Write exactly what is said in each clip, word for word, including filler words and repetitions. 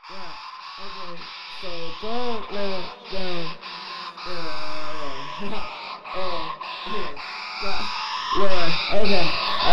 Yeah, okay. So don't let down. Yeah, oh, yeah, yeah, okay. Uh,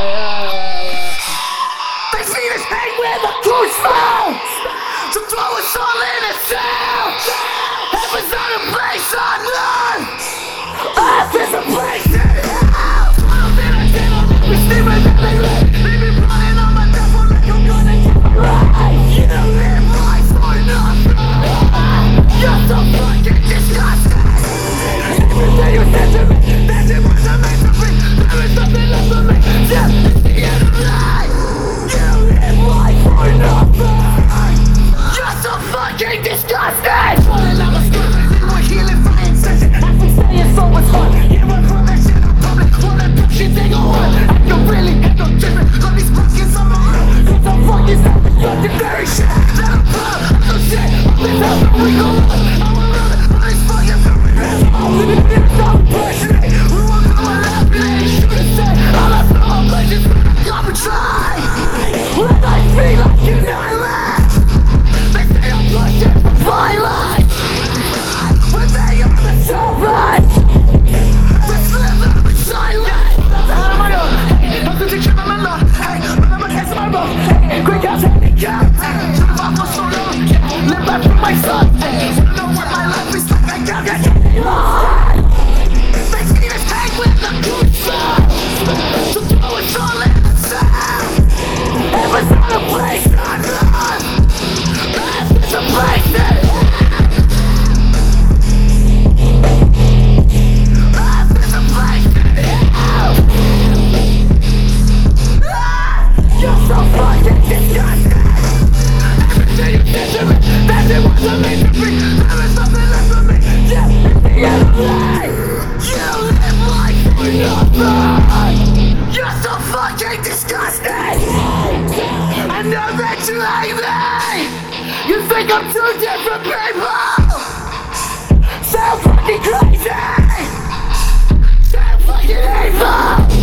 They feed us hate with a cruise foul to throw us all in a cell. Heaven's not a place on earth. Earth is a place in hell. Funnels in a tunnel, we steaming that they live. They be playing on my death one like I'm gonna get it right. You live life for nothing. You're so fucking disgusting. Everything you said to me, that it wasn't meant to be. There is nothing left for me. Yeah, it's the end of life. You live life for nothing. You're so fucking disgusting. Falling out of school, we're healing for incessant. After saying so much fun, you run from that shit on public. Wanna push it, they go on. I can really get no different. Got these buckets on my arm. Cause I'm fucking savage, got the very shit. Let them pop, I'm so shit. I've been down the we go on. I'm around it, but it's fucking career. I'm in it, it's so pushing it. We won't go and laugh, it ain't should've said. All I saw, but just come and try. When I feel like you know I laugh. They say I'm pushing for violence. When they are the servants. Let's live in silence. Out of my own. I'm gonna keep my love. Hey, when I'm against my road. Hey, quick as handicap. Hey, should have fought for so long. Live back from my son. Hey, wanna know what my life is like? I can't get any lie. They see this tank with the good side. So throw us all in the sound. Heaven's not a place on earth. Earth is a place in hell. Earth is a place in hell. Ah, you're so fucking disgusting. Everything you did to me, that it wasn't meant to be. There is nothing left for me. Yeah, it's the end of life. You live life for nothing. You're so fucking disgusting. I know that you like me. You think I'm two different people. So fucking crazy. So fucking evil.